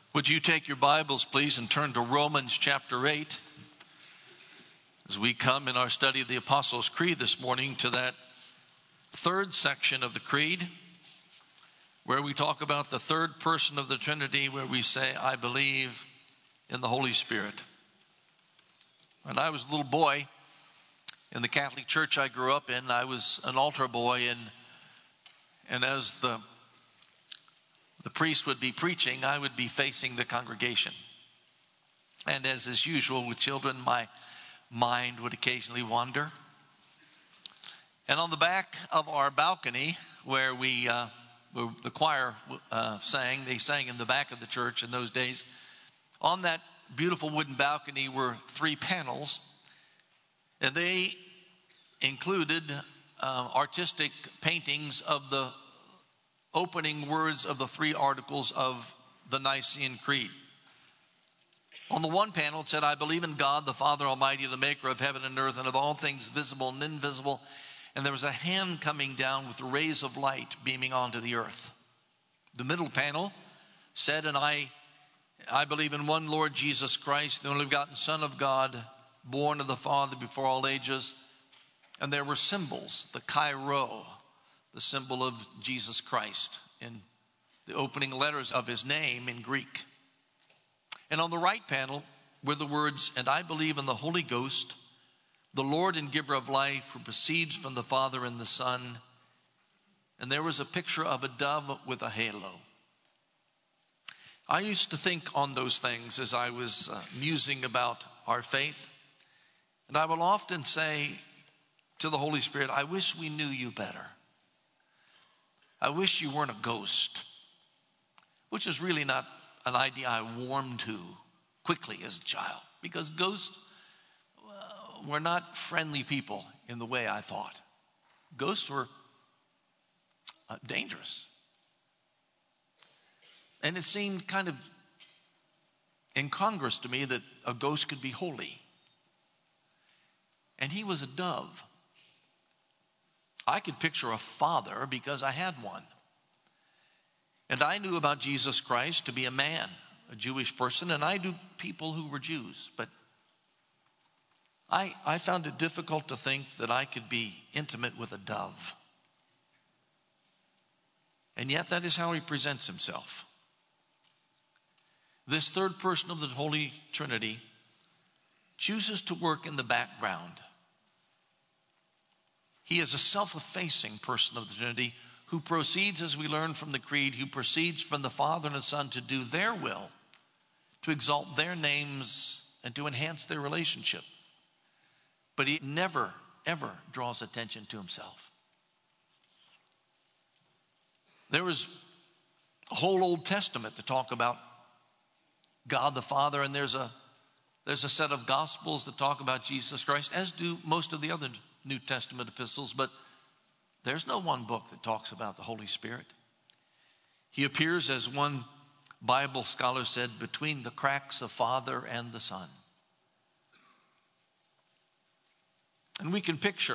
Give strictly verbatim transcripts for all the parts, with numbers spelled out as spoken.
Would you take your Bibles, please, and turn to Romans chapter eight as we come in our study of the Apostles' Creed this morning to that third section of the Creed where we talk about the third person of the Trinity, where we say, I believe in the Holy Spirit. When I was a little boy in the Catholic Church I grew up in, I was an altar boy, and and as the the priest would be preaching, I would be facing the congregation. And as is usual with children, my mind would occasionally wander. And on the back of our balcony, where we, uh, where the choir uh, sang, they sang in the back of the church in those days. On that beautiful wooden balcony were three panels, and they included uh, artistic paintings of the opening words of the three articles of the Nicene Creed. On the one panel it said, I believe in God, the Father Almighty, the maker of heaven and earth and of all things visible and invisible. And there was a hand coming down with rays of light beaming onto the earth. The middle panel said, and I, I believe in one Lord Jesus Christ, the only begotten Son of God, born of the Father before all ages. And there were symbols, the Chi-Rho, the symbol of Jesus Christ in the opening letters of his name in Greek. And on the right panel were the words, and I believe in the Holy Ghost, the Lord and giver of life, who proceeds from the Father and the Son. And there was a picture of a dove with a halo. I used to think on those things as I was uh, musing about our faith. And I will often say to the Holy Spirit, I wish we knew you better. I wish you weren't a ghost, which is really not an idea I warmed to quickly as a child, because ghosts uh, were not friendly people in the way I thought. Ghosts were uh, dangerous. And it seemed kind of incongruous to me that a ghost could be holy. And he was a dove. I could picture a father because I had one. And I knew about Jesus Christ to be a man, a Jewish person, and I knew people who were Jews. But I, I found it difficult to think that I could be intimate with a dove. And yet that is how he presents himself. This third person of the Holy Trinity chooses to work in the background. He is a self-effacing person of the Trinity who proceeds, as we learn from the Creed, who proceeds from the Father and the Son to do their will, to exalt their names, and to enhance their relationship. But he never, ever draws attention to himself. There was a whole Old Testament to talk about God the Father, and there's a, there's a set of Gospels that talk about Jesus Christ, as do most of the other New Testament epistles, but there's no one book that talks about the Holy Spirit. He appears, as one Bible scholar said, between the cracks of Father and the Son. And we can picture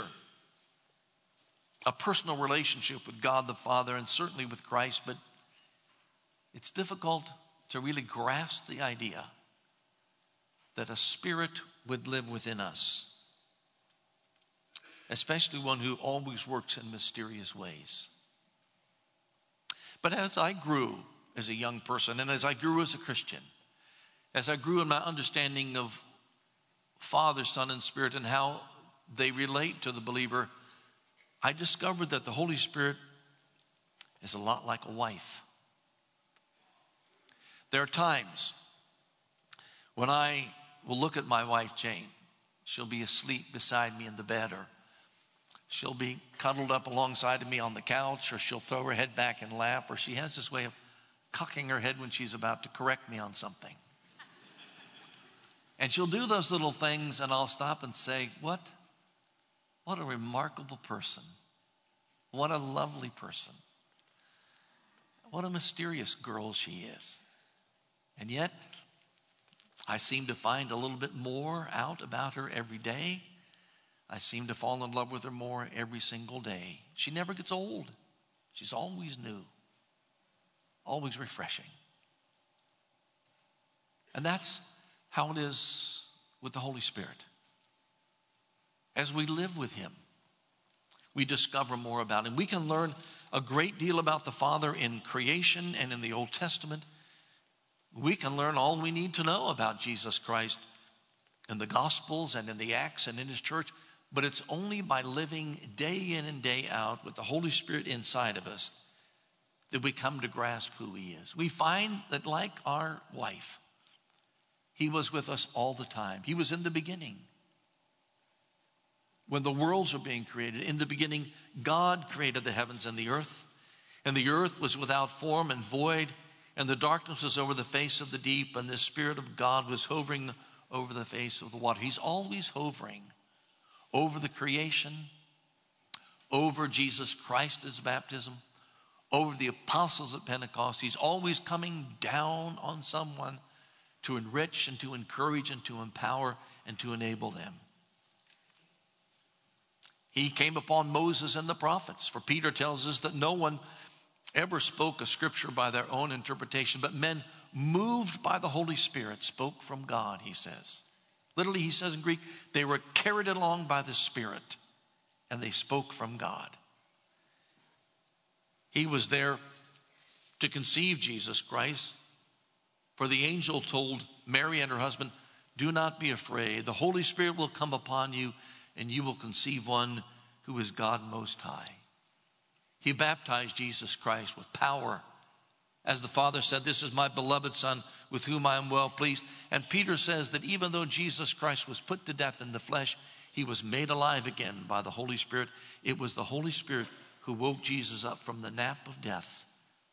a personal relationship with God the Father and certainly with Christ, but it's difficult to really grasp the idea that a spirit would live within us, especially one who always works in mysterious ways. But as I grew as a young person, and as I grew as a Christian, as I grew in my understanding of Father, Son, and Spirit and how they relate to the believer, I discovered that the Holy Spirit is a lot like a wife. There are times when I will look at my wife, Jane. She'll be asleep beside me in the bed, or she'll be cuddled up alongside of me on the couch, or she'll throw her head back and laugh, or she has this way of cocking her head when she's about to correct me on something. And she'll do those little things, and I'll stop and say, what? What a remarkable person. What a lovely person. What a mysterious girl she is. And yet, I seem to find a little bit more out about her every day. I seem to fall in love with her more every single day. She never gets old. She's always new, always refreshing. And that's how it is with the Holy Spirit. As we live with him, we discover more about him. We can learn a great deal about the Father in creation and in the Old Testament. We can learn all we need to know about Jesus Christ in the Gospels and in the Acts and in his church. But it's only by living day in and day out with the Holy Spirit inside of us that we come to grasp who he is. We find that, like our wife, he was with us all the time. He was in the beginning. When the worlds were being created, in the beginning, God created the heavens and the earth. And the earth was without form and void, and the darkness was over the face of the deep, and the Spirit of God was hovering over the face of the water. He's always hovering over the creation, over Jesus Christ's baptism, over the apostles at Pentecost. He's always coming down on someone to enrich and to encourage and to empower and to enable them. He came upon Moses and the prophets. For Peter tells us that no one ever spoke a scripture by their own interpretation, but men moved by the Holy Spirit spoke from God, he says. Literally, he says in Greek, they were carried along by the Spirit, and they spoke from God. He was there to conceive Jesus Christ. For the angel told Mary and her husband, do not be afraid. The Holy Spirit will come upon you, and you will conceive one who is God Most High. He baptized Jesus Christ with power. As the Father said, this is my beloved Son with whom I am well pleased. And Peter says that even though Jesus Christ was put to death in the flesh, he was made alive again by the Holy Spirit. It was the Holy Spirit who woke Jesus up from the nap of death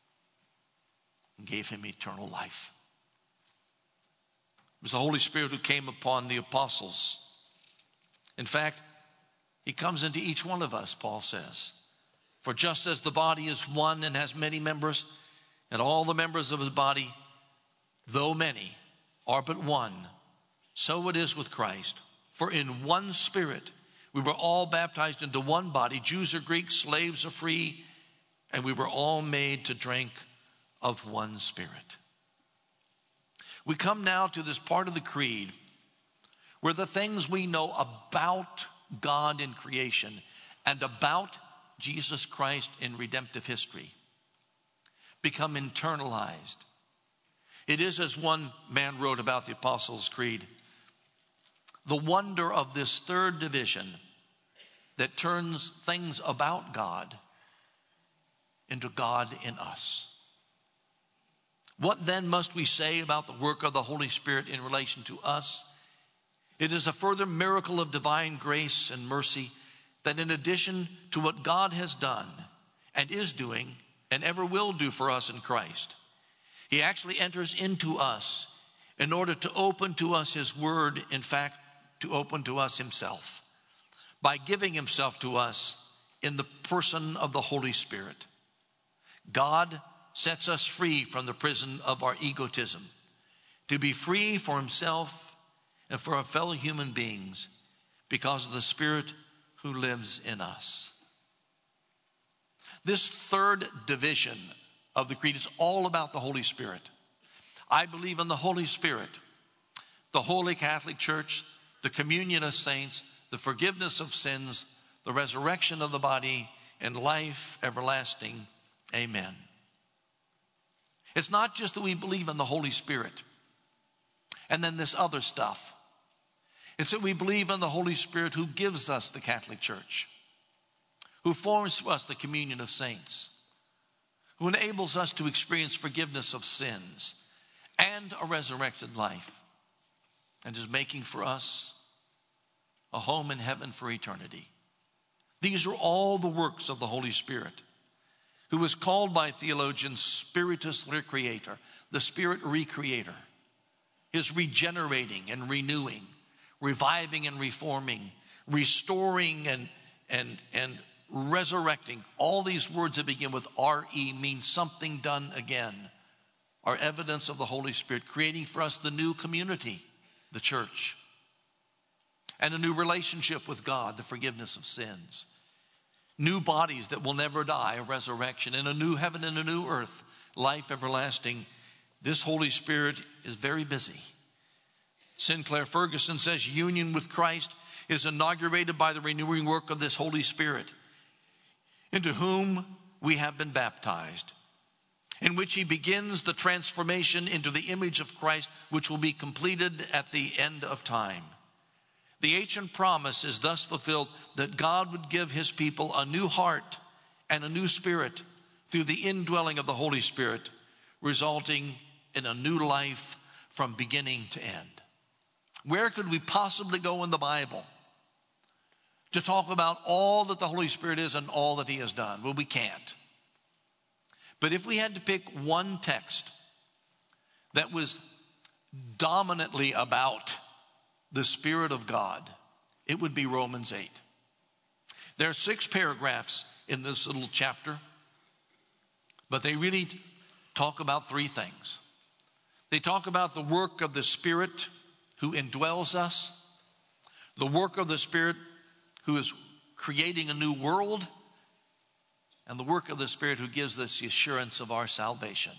and gave him eternal life. It was the Holy Spirit who came upon the apostles. In fact, he comes into each one of us, Paul says. For just as the body is one and has many members, and all the members of his body, though many, are but one, so it is with Christ. For in one Spirit we were all baptized into one body, Jews or Greeks, slaves or free, and we were all made to drink of one Spirit. We come now to this part of the creed where the things we know about God in creation and about Jesus Christ in redemptive history become internalized. It is, as one man wrote about the Apostles' Creed, the wonder of this third division that turns things about God into God in us. What then must we say about the work of the Holy Spirit in relation to us? It is a further miracle of divine grace and mercy that in addition to what God has done and is doing and ever will do for us in Christ, he actually enters into us in order to open to us his word, in fact, to open to us himself, by giving himself to us in the person of the Holy Spirit. God sets us free from the prison of our egotism, to be free for himself and for our fellow human beings because of the Spirit who lives in us. This third division of the creed is all about the Holy Spirit. I believe in the Holy Spirit, the Holy Catholic Church, the communion of saints, the forgiveness of sins, the resurrection of the body, and life everlasting. Amen. It's not just that we believe in the Holy Spirit and then this other stuff. It's that we believe in the Holy Spirit who gives us the Catholic Church, who forms for us the communion of saints, who enables us to experience forgiveness of sins and a resurrected life, and is making for us a home in heaven for eternity. These are all the works of the Holy Spirit, who is called by theologians Spiritus Recreator, the Spirit Recreator, his regenerating and renewing, reviving and reforming, restoring and, and, and resurrecting. All these words that begin with R E mean something done again, are evidence of the Holy Spirit creating for us the new community, the church, and a new relationship with God, the forgiveness of sins, new bodies that will never die, a resurrection, and a new heaven and a new earth, life everlasting. This Holy Spirit is very busy. Sinclair Ferguson says union with Christ is inaugurated by the renewing work of this Holy Spirit, into whom we have been baptized, in which he begins the transformation into the image of Christ, which will be completed at the end of time. The ancient promise is thus fulfilled that God would give his people a new heart and a new spirit through the indwelling of the Holy Spirit, resulting in a new life from beginning to end. Where could we possibly go in the Bible to talk about all that the Holy Spirit is and all that he has done? Well, we can't. But if we had to pick one text that was dominantly about the Spirit of God, it would be Romans eight. There are six paragraphs in this little chapter, but they really talk about three things. They talk about the work of the Spirit who indwells us, the work of the Spirit who is creating a new world, and the work of the Spirit who gives us the assurance of our salvation.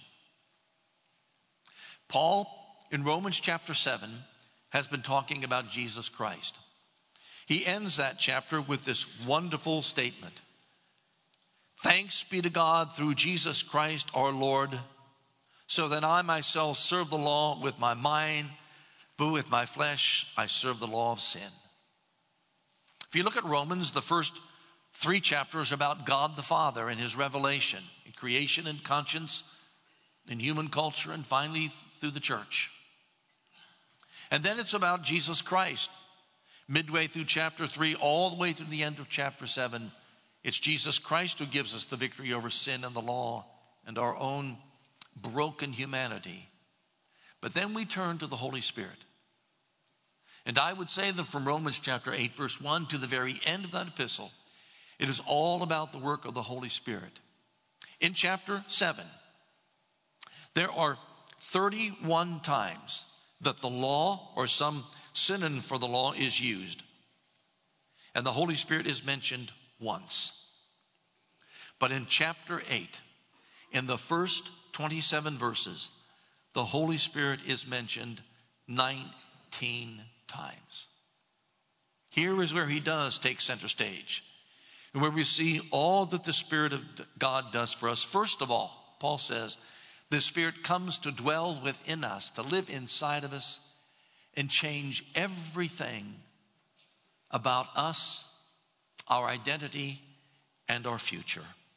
Paul, in Romans chapter seven, has been talking about Jesus Christ. He ends that chapter with this wonderful statement. Thanks be to God through Jesus Christ our Lord, so that I myself serve the law with my mind, but with my flesh I serve the law of sin. If you look at Romans, the first three chapters are about God the Father and his revelation in creation and conscience, in human culture, and finally through the church. And then it's about Jesus Christ. Midway through chapter three, all the way through the end of chapter seven, it's Jesus Christ who gives us the victory over sin and the law and our own broken humanity. But then we turn to the Holy Spirit. And I would say that from Romans chapter eight, verse one to the very end of that epistle, it is all about the work of the Holy Spirit. In chapter seven, there are thirty-one times that the law or some synonym for the law is used. And the Holy Spirit is mentioned once. But in chapter eight, in the first twenty-seven verses, the Holy Spirit is mentioned nineteen times. Here is where he does take center stage, and where we see all that the Spirit of God does for us. First of all, Paul says, the Spirit comes to dwell within us, to live inside of us, and change everything about us, our identity, and our future.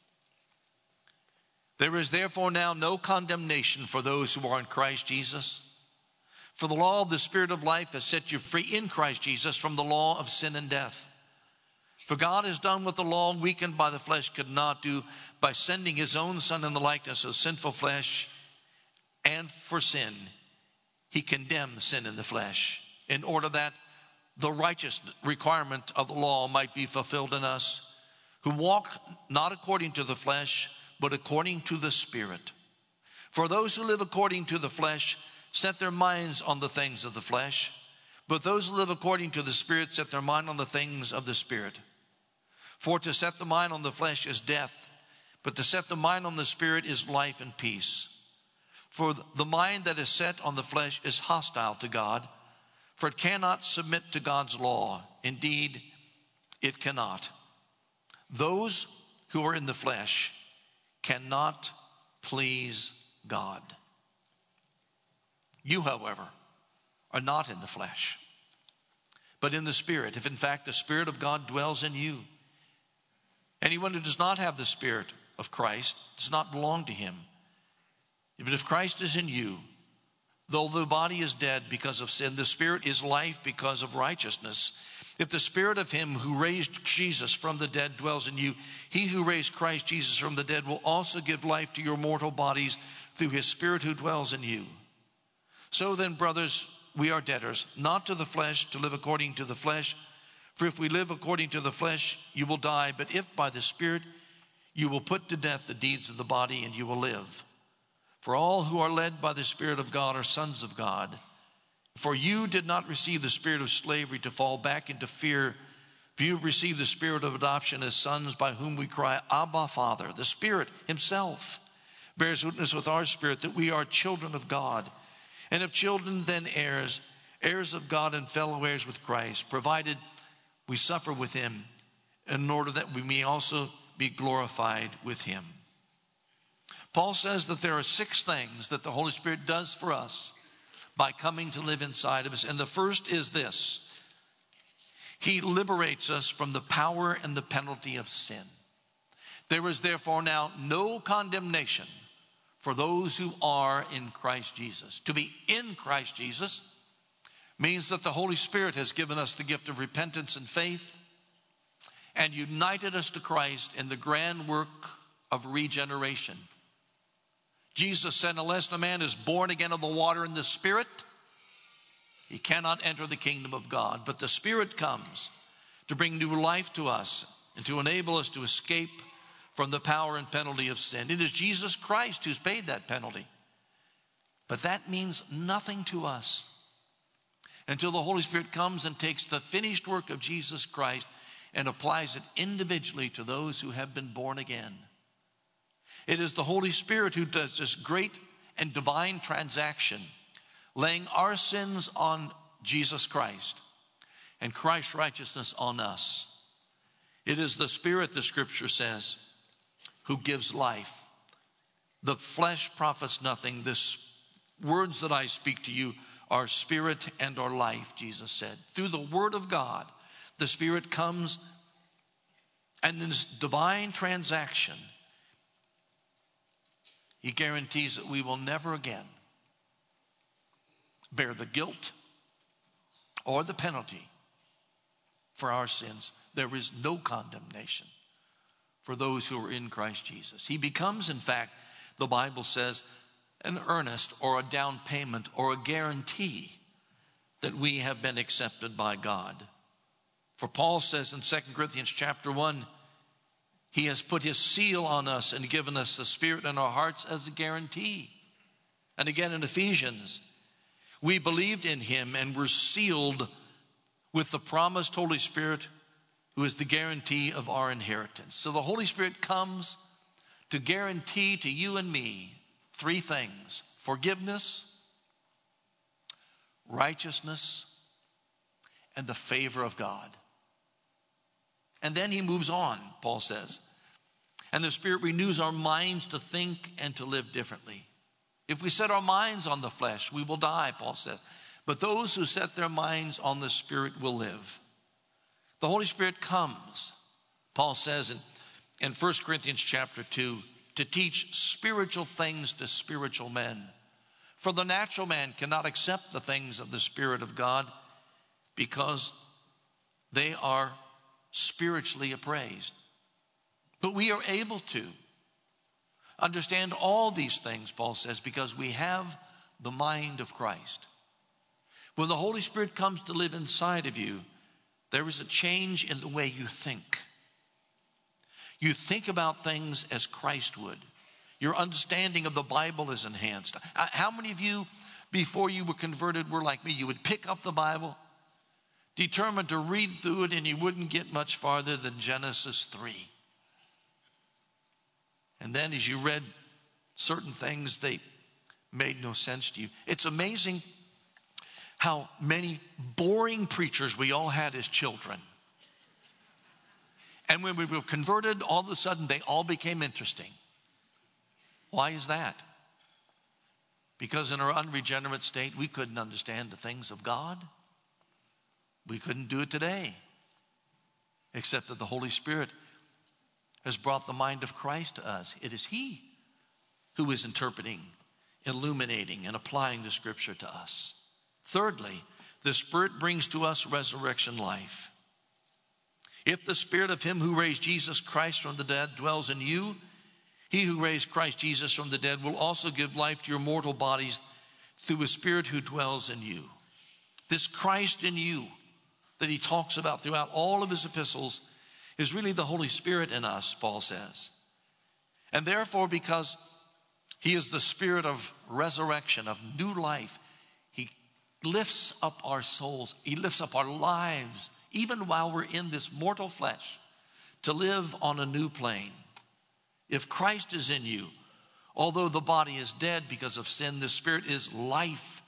There is therefore now no condemnation for those who are in Christ Jesus. For the law of the Spirit of life has set you free in Christ Jesus from the law of sin and death. For God has done what the law, weakened by the flesh, could not do by sending his own Son in the likeness of sinful flesh. And for sin, he condemned sin in the flesh, in order that the righteous requirement of the law might be fulfilled in us, who walk not according to the flesh, but according to the Spirit. For those who live according to the flesh set their minds on the things of the flesh, but those who live according to the Spirit set their mind on the things of the Spirit. For to set the mind on the flesh is death, but to set the mind on the Spirit is life and peace. For the mind that is set on the flesh is hostile to God, for it cannot submit to God's law. Indeed, it cannot. Those who are in the flesh cannot please God. You, however, are not in the flesh, but in the Spirit, if in fact the Spirit of God dwells in you. Anyone who does not have the Spirit of Christ does not belong to him. But if Christ is in you, though the body is dead because of sin, the Spirit is life because of righteousness. If the Spirit of him who raised Jesus from the dead dwells in you, he who raised Christ Jesus from the dead will also give life to your mortal bodies through his Spirit who dwells in you. So then, brothers, we are debtors, not to the flesh, to live according to the flesh. For if we live according to the flesh, you will die. But if by the Spirit you will put to death the deeds of the body, and you will live. For all who are led by the Spirit of God are sons of God. For you did not receive the spirit of slavery to fall back into fear, but you received the Spirit of adoption as sons, by whom we cry, Abba, Father. The Spirit himself bears witness with our spirit that we are children of God. And if children, then heirs, heirs of God and fellow heirs with Christ, provided we suffer with him, in order that we may also be glorified with him. Paul says that there are six things that the Holy Spirit does for us by coming to live inside of us. And the first is this: he liberates us from the power and the penalty of sin. There is therefore now no condemnation for those who are in Christ Jesus. To be in Christ Jesus means that the Holy Spirit has given us the gift of repentance and faith and united us to Christ in the grand work of regeneration. Jesus said, unless a man is born again of the water and the Spirit, he cannot enter the kingdom of God. But the Spirit comes to bring new life to us and to enable us to escape from the power and penalty of sin. It is Jesus Christ who's paid that penalty. But that means nothing to us until the Holy Spirit comes and takes the finished work of Jesus Christ and applies it individually to those who have been born again. It is the Holy Spirit who does this great and divine transaction, laying our sins on Jesus Christ and Christ's righteousness on us. It is the Spirit, the Scripture says, who gives life. The flesh profits nothing. The words that I speak to you are spirit and are life, Jesus said. Through the Word of God, the Spirit comes, and in this divine transaction, he guarantees that we will never again bear the guilt or the penalty for our sins. There is no condemnation for those who are in Christ Jesus. He becomes, in fact, the Bible says, an earnest or a down payment or a guarantee that we have been accepted by God. For Paul says in Second Corinthians chapter one, he has put his seal on us and given us the Spirit in our hearts as a guarantee. And again in Ephesians, we believed in him and were sealed with the promised Holy Spirit, who is the guarantee of our inheritance. So the Holy Spirit comes to guarantee to you and me three things: forgiveness, righteousness, and the favor of God. And then he moves on, Paul says. And the Spirit renews our minds to think and to live differently. If we set our minds on the flesh, we will die, Paul says. But those who set their minds on the Spirit will live. The Holy Spirit comes, Paul says in, in First Corinthians chapter two, to teach spiritual things to spiritual men. For the natural man cannot accept the things of the Spirit of God because they are spiritually appraised. But we are able to understand all these things, Paul says, because we have the mind of Christ. When the Holy Spirit comes to live inside of you, there is a change in the way you think. You think about things as Christ would. Your understanding of the Bible is enhanced. How many of you, before you were converted, were like me? You would pick up the Bible, determined to read through it, and you wouldn't get much farther than Genesis three. And then as you read certain things, they made no sense to you. It's amazing how many boring preachers we all had as children. And when we were converted, all of a sudden they all became interesting. Why is that? Because in our unregenerate state, we couldn't understand the things of God. We couldn't do it today, except that the Holy Spirit has brought the mind of Christ to us. It is he who is interpreting, illuminating, and applying the Scripture to us. Thirdly, the Spirit brings to us resurrection life. If the Spirit of him who raised Jesus Christ from the dead dwells in you, he who raised Christ Jesus from the dead will also give life to your mortal bodies through a Spirit who dwells in you. This Christ in you that he talks about throughout all of his epistles is really the Holy Spirit in us, Paul says. And therefore, because he is the Spirit of resurrection, of new life, he lifts up our souls. He lifts up our lives, even while we're in this mortal flesh, to live on a new plane. If Christ is in you, although the body is dead because of sin, the Spirit is life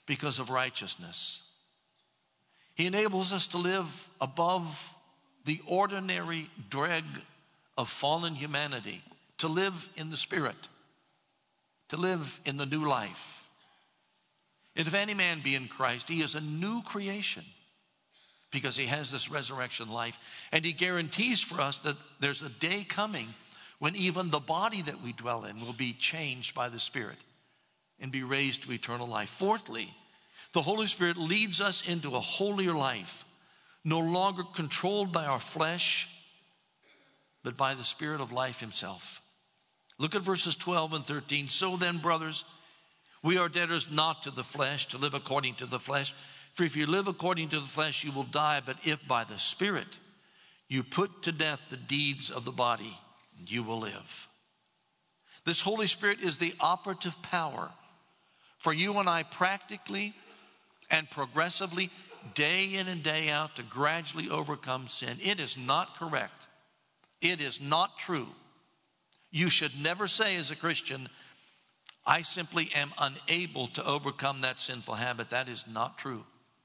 because of righteousness. He enables us to live above the ordinary dreg of fallen humanity, to live in the Spirit, to live in the new life. And if any man be in Christ, he is a new creation because he has this resurrection life. And he guarantees for us that there's a day coming when even the body that we dwell in will be changed by the Spirit and be raised to eternal life. Fourthly, the Holy Spirit leads us into a holier life, no longer controlled by our flesh, but by the Spirit of life himself. Look at verses twelve and thirteen. So then, brothers, we are debtors not to the flesh, to live according to the flesh. For if you live according to the flesh, you will die. But if by the Spirit you put to death the deeds of the body, you will live. This Holy Spirit is the operative power for you and I practically and progressively, day in and day out, to gradually overcome sin. It is not correct. It is not true. You should never say as a Christian, I simply am unable to overcome that sinful habit. That is not true.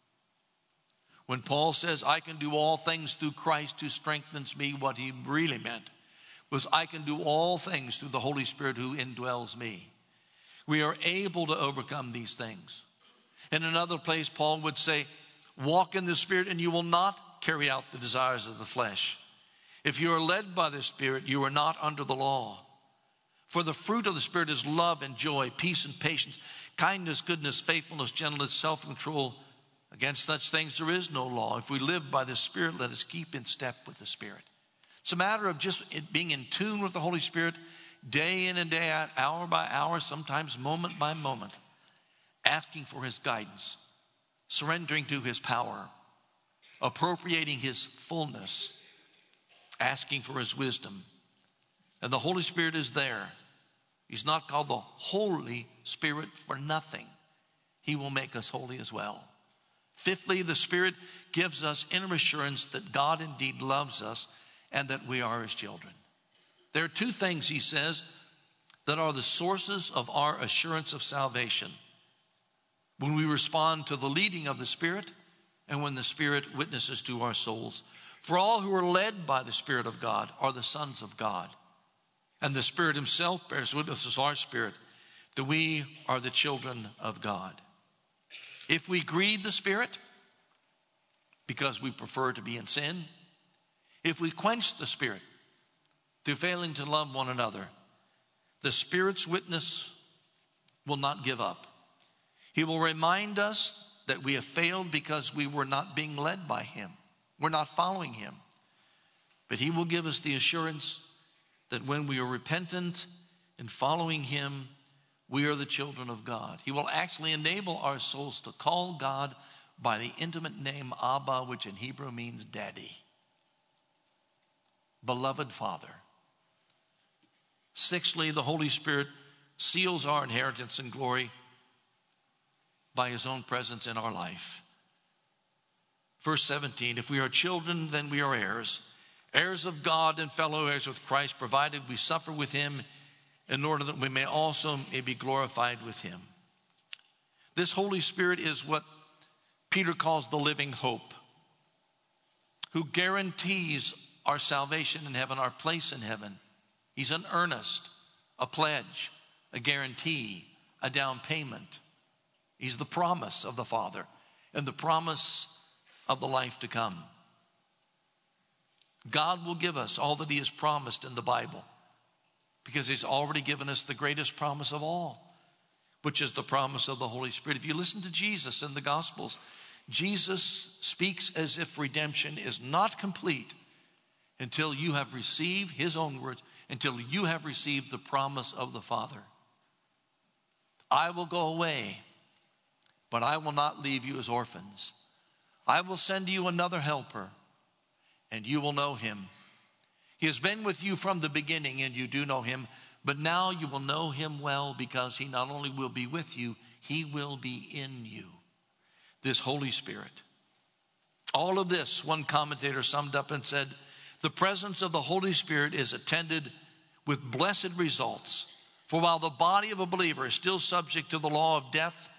When Paul says, I can do all things through Christ who strengthens me, what he really meant was, I can do all things through the Holy Spirit who indwells me. We are able to overcome these things. In another place, Paul would say, walk in the Spirit and you will not carry out the desires of the flesh. If you are led by the Spirit, you are not under the law. For the fruit of the Spirit is love and joy, peace and patience, kindness, goodness, faithfulness, gentleness, self-control. Against such things there is no law. If we live by the Spirit, let us keep in step with the Spirit. It's a matter of just being in tune with the Holy Spirit, day in and day out, hour by hour, sometimes moment by moment, asking for his guidance, surrendering to his power, appropriating his fullness, asking for his wisdom. And the Holy Spirit is there. He's not called the Holy Spirit for nothing. He will make us holy as well. Fifthly, the Spirit gives us inner assurance that God indeed loves us and that we are his children. There are two things, he says, that are the sources of our assurance of salvation. When we respond to the leading of the Spirit and when the Spirit witnesses to our souls. For all who are led by the Spirit of God are the sons of God. And the Spirit himself bears witness with our spirit that we are the children of God. If we grieve the Spirit because we prefer to be in sin, if we quench the Spirit through failing to love one another, the Spirit's witness will not give up. He will remind us that we have failed because we were not being led by him. We're not following him. But he will give us the assurance that when we are repentant and following him, we are the children of God. He will actually enable our souls to call God by the intimate name Abba, which in Hebrew means daddy. Beloved Father. Sixthly, the Holy Spirit seals our inheritance and glory by his own presence in our life. Verse seventeen, if we are children, then we are heirs, heirs of God and fellow heirs with Christ, provided we suffer with him in order that we may also may be glorified with him. This Holy Spirit is what Peter calls the living hope, who guarantees our salvation in heaven, our place in heaven. He's an earnest, a pledge, a guarantee, a down payment. He's the promise of the Father and the promise of the life to come. God will give us all that he has promised in the Bible because he's already given us the greatest promise of all, which is the promise of the Holy Spirit. If you listen to Jesus in the Gospels, Jesus speaks as if redemption is not complete until you have received, his own words, until you have received the promise of the Father. I will go away, but I will not leave you as orphans. I will send you another helper, and you will know him. He has been with you from the beginning, and you do know him, but now you will know him well because he not only will be with you, he will be in you. This Holy Spirit. All of this, one commentator summed up and said, the presence of the Holy Spirit is attended with blessed results. For while the body of a believer is still subject to the law of death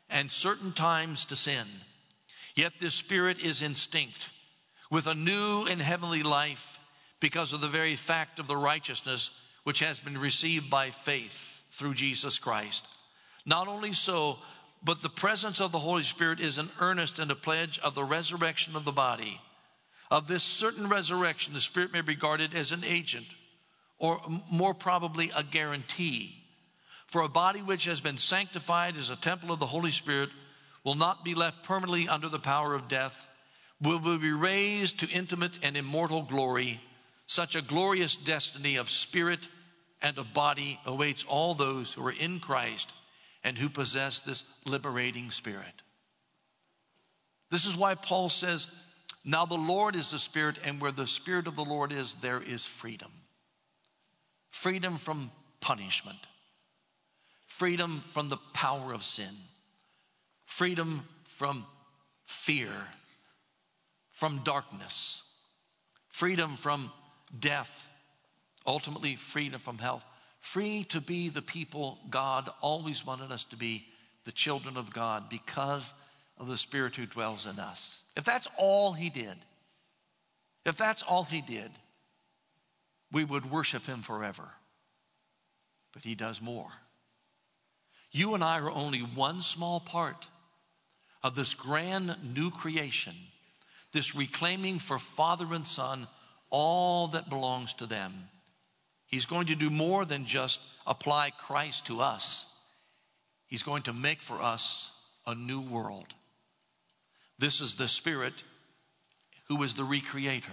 and certain times to sin. Yet this spirit is instinct with a new and heavenly life because of the very fact of the righteousness which has been received by faith through Jesus Christ. Not only so, but the presence of the Holy Spirit is an earnest and a pledge of the resurrection of the body. Of this certain resurrection, the Spirit may be regarded as an agent, or more probably a guarantee. For a body which has been sanctified as a temple of the Holy Spirit will not be left permanently under the power of death, will be raised to intimate and immortal glory. Such a glorious destiny of spirit and of body awaits all those who are in Christ and who possess this liberating spirit. This is why Paul says, now the Lord is the Spirit, and where the Spirit of the Lord is, there is freedom. Freedom from punishment. Freedom from the power of sin. Freedom from fear. From darkness. Freedom from death. Ultimately, freedom from hell. Free to be the people God always wanted us to be, the children of God, because of the Spirit who dwells in us. If that's all he did, if that's all he did, we would worship him forever. But he does more. You and I are only one small part of this grand new creation, this reclaiming for Father and Son all that belongs to them. He's going to do more than just apply Christ to us. He's going to make for us a new world. This is the Spirit who is the recreator.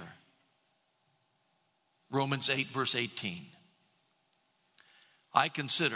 Romans eight, verse eighteen. I consider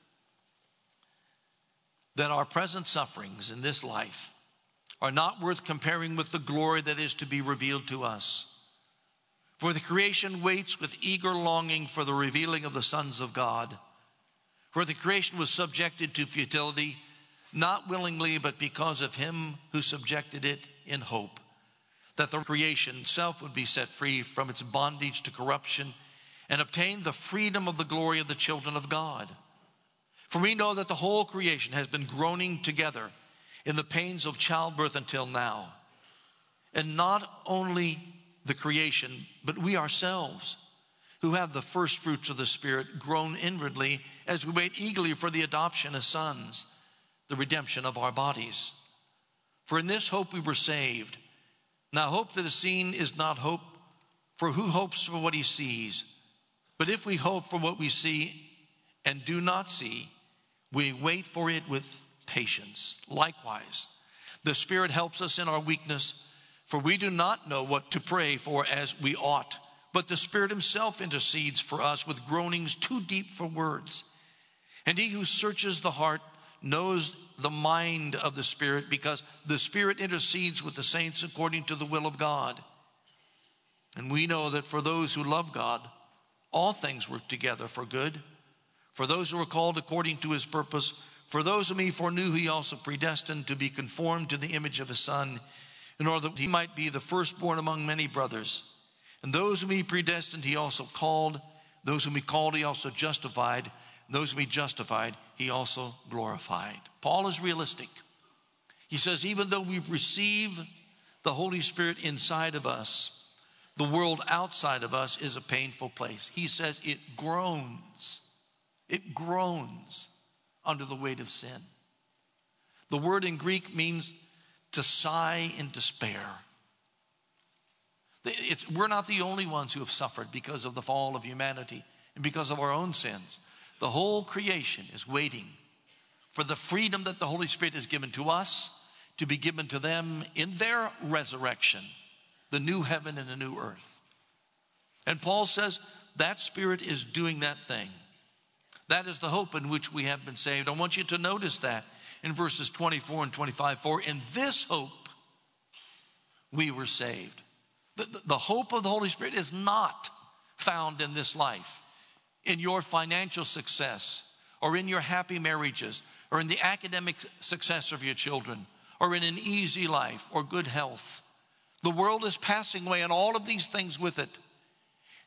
that our present sufferings in this life are not worth comparing with the glory that is to be revealed to us. For the creation waits with eager longing for the revealing of the sons of God. For the creation was subjected to futility, not willingly, but because of him who subjected it in hope, that the creation itself would be set free from its bondage to corruption and obtain the freedom of the glory of the children of God. For we know that the whole creation has been groaning together in the pains of childbirth until now. And not only the creation, but we ourselves, who have the first fruits of the Spirit, groan inwardly as we wait eagerly for the adoption as sons, the redemption of our bodies. For in this hope we were saved. Now hope that is seen is not hope, for who hopes for what he sees? But if we hope for what we see and do not see, we wait for it with patience. Likewise, the Spirit helps us in our weakness, for we do not know what to pray for as we ought. But the Spirit himself intercedes for us with groanings too deep for words. And he who searches the heart knows the mind of the Spirit, because the Spirit intercedes with the saints according to the will of God. And we know that for those who love God, all things work together for good. For those who are called according to his purpose, for those whom he foreknew, he also predestined to be conformed to the image of his Son, in order that he might be the firstborn among many brothers. And those whom he predestined, he also called. Those whom he called, he also justified. And those whom he justified, he also glorified. Paul is realistic. He says, even though we've received the Holy Spirit inside of us, the world outside of us is a painful place. He says it groans. It groans under the weight of sin. The word in Greek means to sigh in despair. It's, we're not the only ones who have suffered because of the fall of humanity and because of our own sins. The whole creation is waiting for the freedom that the Holy Spirit has given to us to be given to them in their resurrection, the new heaven and the new earth. And Paul says that Spirit is doing that thing. That is the hope in which we have been saved. I want you to notice that in verses twenty-four and twenty-five. For in this hope we were saved. The, the, the hope of the Holy Spirit is not found in this life, in your financial success, or in your happy marriages, or in the academic success of your children, or in an easy life, or good health. The world is passing away, and all of these things with it.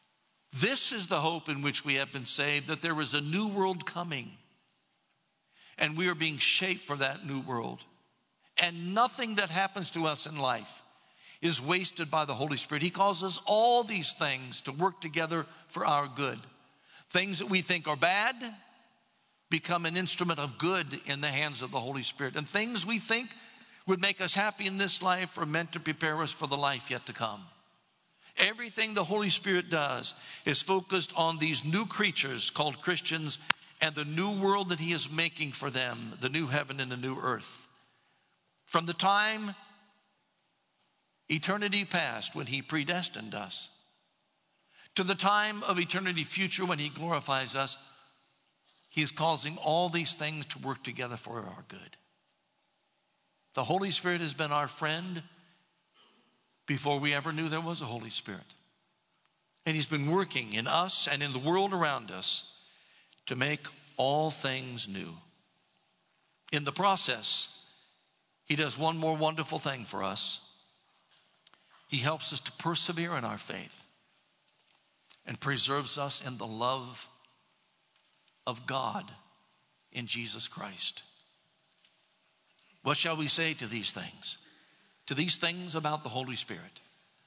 This is the hope in which we have been saved, that there is a new world coming. And we are being shaped for that new world. And nothing that happens to us in life is wasted by the Holy Spirit. He causes all these things to work together for our good. Things that we think are bad become an instrument of good in the hands of the Holy Spirit. And things we think would make us happy in this life are meant to prepare us for the life yet to come. Everything the Holy Spirit does is focused on these new creatures called Christians and the new world that he is making for them, the new heaven and the new earth. From the time eternity past when he predestined us to the time of eternity future when he glorifies us, he is causing all these things to work together for our good. The Holy Spirit has been our friend before we ever knew there was a Holy Spirit. And he's been working in us and in the world around us to make all things new. In the process, he does one more wonderful thing for us. He helps us to persevere in our faith and preserves us in the love of God in Jesus Christ. What shall we say to these things? To these things about the Holy Spirit.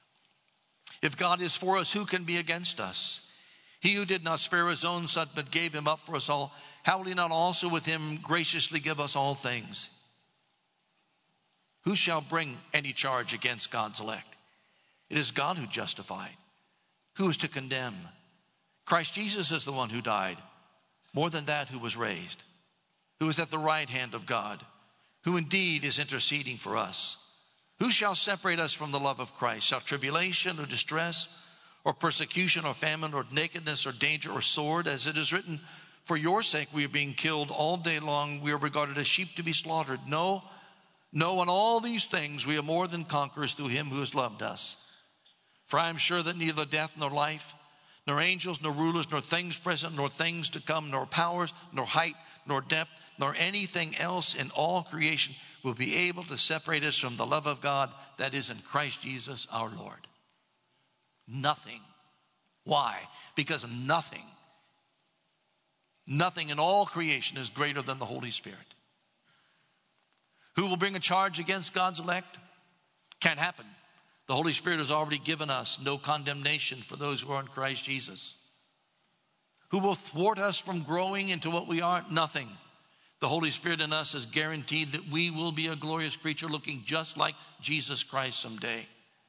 If God is for us, who can be against us? He who did not spare his own son, but gave him up for us all, how will he not also with him graciously give us all things? Who shall bring any charge against God's elect? It is God who justifies. Who is to condemn? Christ Jesus is the one who died. More than that, who was raised, who is at the right hand of God, who indeed is interceding for us. Who shall separate us from the love of Christ? Shall tribulation or distress or persecution or famine or nakedness or danger or sword? As it is written, for your sake we are being killed all day long. We are regarded as sheep to be slaughtered. No, no, in all these things we are more than conquerors through him who has loved us. For I am sure that neither death nor life, nor angels, nor rulers, nor things present, nor things to come, nor powers, nor height, nor depth, nor anything else in all creation will be able to separate us from the love of God that is in Christ Jesus our Lord. Nothing. Why? Because nothing, nothing in all creation is greater than the Holy Spirit. Who will bring a charge against God's elect? Can't happen. The Holy Spirit has already given us no condemnation for those who are in Christ Jesus. Who will thwart us from growing into what we are? Nothing. The Holy Spirit in us is guaranteed that we will be a glorious creature looking just like Jesus Christ someday.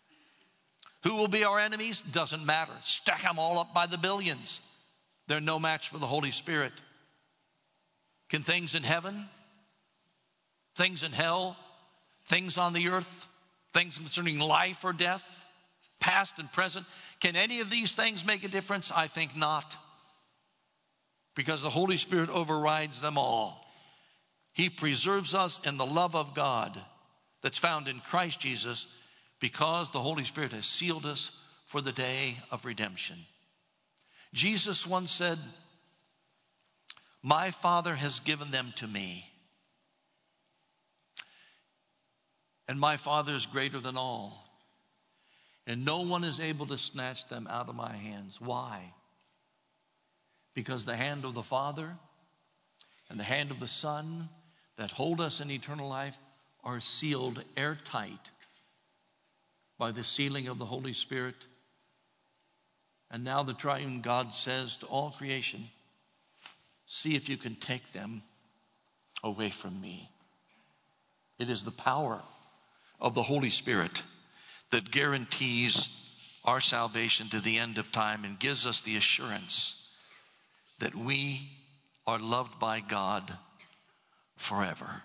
Who will be our enemies? Doesn't matter. Stack them all up by the billions. They're no match for the Holy Spirit. Can things in heaven, things in hell, things on the earth, things concerning life or death, past and present, can any of these things make a difference? I think not. Because the Holy Spirit overrides them all. He preserves us in the love of God that's found in Christ Jesus because the Holy Spirit has sealed us for the day of redemption. Jesus once said, my Father has given them to me. And my Father is greater than all. And no one is able to snatch them out of my hands. Why? Because the hand of the Father and the hand of the Son that hold us in eternal life are sealed airtight by the sealing of the Holy Spirit. And now the triune God says to all creation, see if you can take them away from me. It is the power of the Holy Spirit that guarantees our salvation to the end of time and gives us the assurance that we are loved by God forever.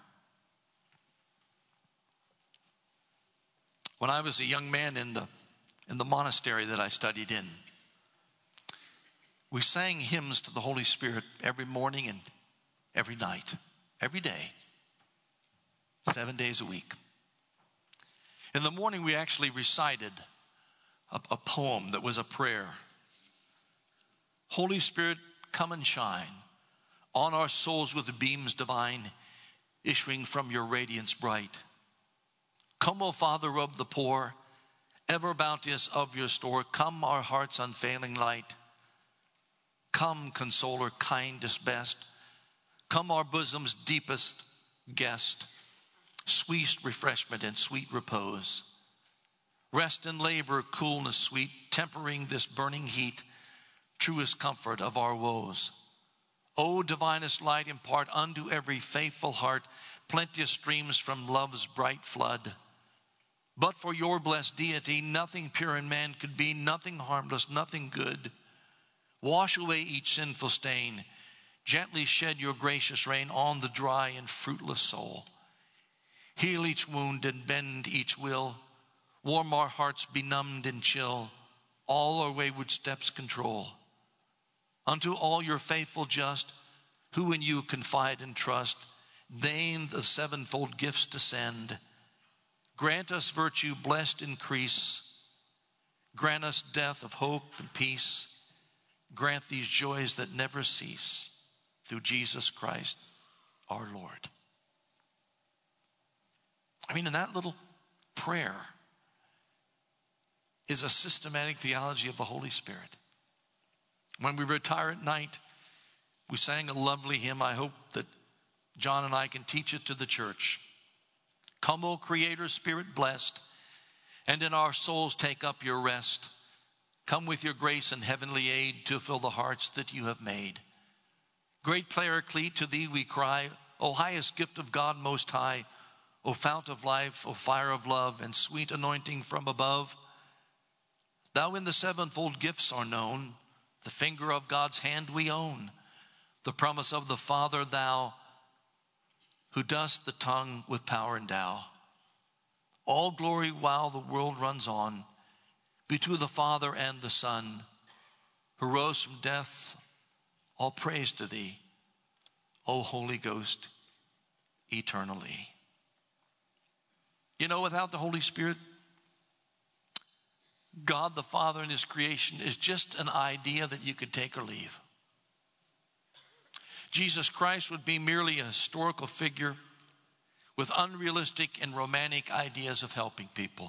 When I was a young man in the in the monastery that I studied in, we sang hymns to the Holy Spirit every morning and every night, every day, seven days a week. In the morning, we actually recited a, a poem that was a prayer. Holy Spirit, come and shine on our souls with beams divine, issuing from your radiance bright. Come, O Father of the poor, ever bounteous of your store. Come, our heart's unfailing light. Come, consoler, kindest best. Come our bosom's deepest guest, sweet refreshment and sweet repose. Rest and labor, coolness sweet, tempering this burning heat, truest comfort of our woes. O divinest light, impart unto every faithful heart plenteous streams from love's bright flood. But for your blessed deity, nothing pure in man could be, nothing harmless, nothing good. Wash away each sinful stain. Gently shed your gracious rain on the dry and fruitless soul. Heal each wound and bend each will. Warm our hearts benumbed and chill. All our wayward steps control. Unto all your faithful just, who in you confide and trust, deign the sevenfold gifts to send. Grant us virtue, blessed increase. Grant us death of hope and peace. Grant these joys that never cease. Through Jesus Christ, our Lord. I mean, in that little prayer is a systematic theology of the Holy Spirit. When we retire at night, we sang a lovely hymn. I hope that John and I can teach it to the church. Come, O Creator, Spirit blessed, and in our souls take up your rest. Come with your grace and heavenly aid to fill the hearts that you have made. Great Paraclete, to thee we cry, O highest gift of God most high, O fount of life, O fire of love, and sweet anointing from above. Thou in the sevenfold gifts are known, the finger of God's hand we own, the promise of the Father thou, who dost the tongue with power endow. All glory while the world runs on, be to the Father and the Son, who rose from death. All praise to thee, O Holy Ghost, eternally. You know, without the Holy Spirit, God the Father and his creation is just an idea that you could take or leave. Jesus Christ would be merely a historical figure with unrealistic and romantic ideas of helping people.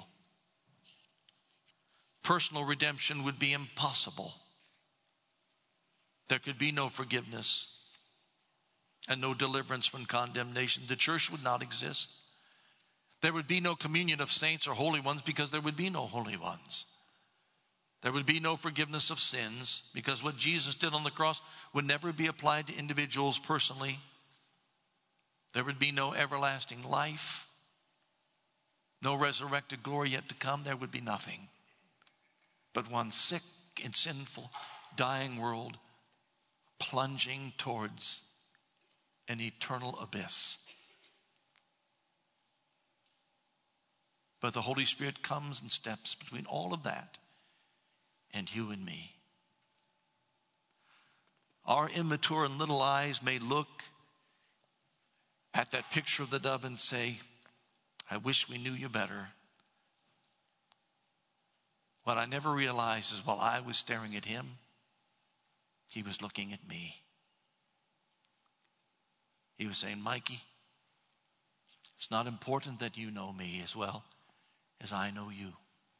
Personal redemption would be impossible. There could be no forgiveness and no deliverance from condemnation. The church would not exist. There would be no communion of saints or holy ones because there would be no holy ones. There would be no forgiveness of sins because what Jesus did on the cross would never be applied to individuals personally. There would be no everlasting life, no resurrected glory yet to come. There would be nothing but one sick and sinful, dying world plunging towards an eternal abyss. But the Holy Spirit comes and steps between all of that and you and me. Our immature and little eyes may look at that picture of the dove and say, I wish we knew you better. What I never realized is while I was staring at him, he was looking at me. He was saying, Mikey, it's not important that you know me as well as I know you.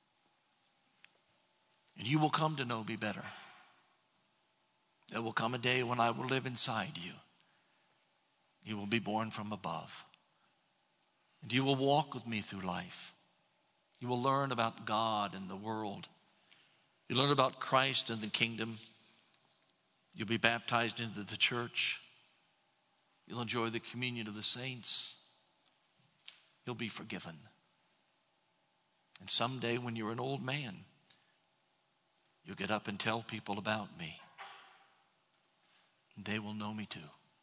And you will come to know me better. There will come a day when I will live inside you. You will be born from above. And you will walk with me through life. You will learn about God and the world. You learn about Christ and the kingdom. You'll be baptized into the church. You'll enjoy the communion of the saints. You'll be forgiven. And someday when you're an old man, you'll get up and tell people about me. And they will know me too.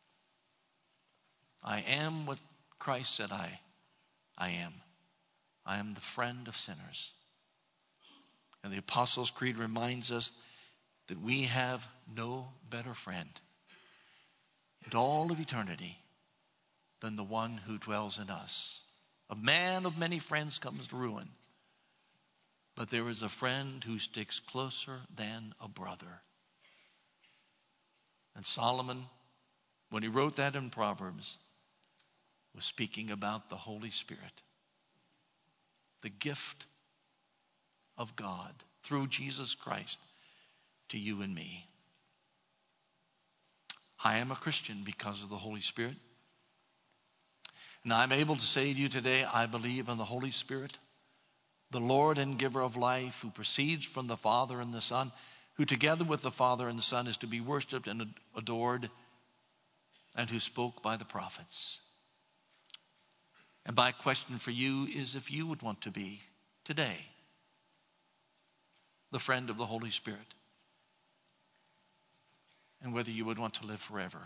I am what Christ said I, I am. I am the friend of sinners. And the Apostles' Creed reminds us that we have no better friend in all of eternity than the one who dwells in us. A man of many friends comes to ruin, but there is a friend who sticks closer than a brother. And Solomon, when he wrote that in Proverbs, was speaking about the Holy Spirit, the gift of God through Jesus Christ to you and me. I am a Christian because of the Holy Spirit. And I'm able to say to you today, I believe in the Holy Spirit, the Lord and giver of life, who proceeds from the Father and the Son, who together with the Father and the Son is to be worshiped and adored, and who spoke by the prophets. And my question for you is if you would want to be today the friend of the Holy Spirit, and whether you would want to live forever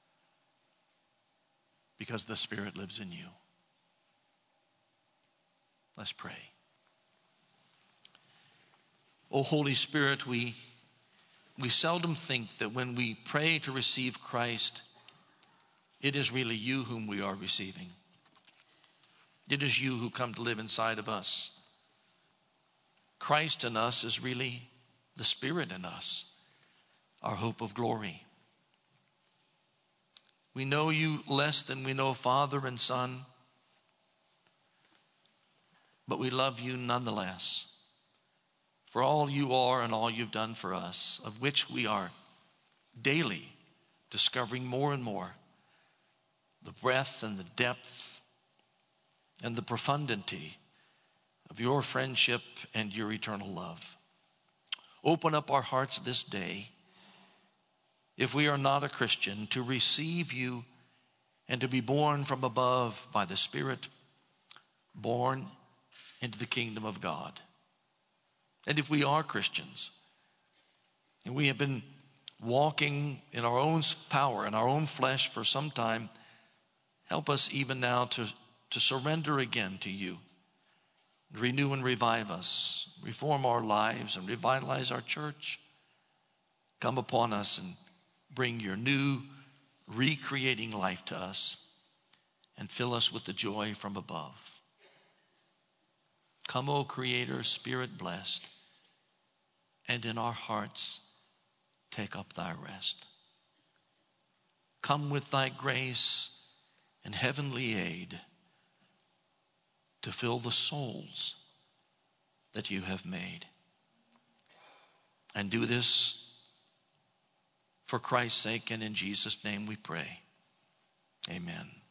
because the Spirit lives in you. Let's pray. O Holy Spirit, we, we seldom think that when we pray to receive Christ, it is really you whom we are receiving. It is you who come to live inside of us. Christ in us is really the Spirit in us, our hope of glory. We know you less than we know Father and Son, but we love you nonetheless for all you are and all you've done for us, of which we are daily discovering more and more the breadth and the depth and the profundity of your friendship and your eternal love. Open up our hearts this day, if we are not a Christian, to receive you and to be born from above by the Spirit, born into the kingdom of God. And if we are Christians, and we have been walking in our own power, in our own flesh for some time, help us even now to, to surrender again to you. Renew and revive us, reform our lives and revitalize our church. Come upon us and bring your new, recreating life to us and fill us with the joy from above. Come, O Creator, Spirit blessed, and in our hearts take up thy rest. Come with thy grace and heavenly aid to fill the souls that you have made. And do this for Christ's sake, and in Jesus' name we pray. Amen.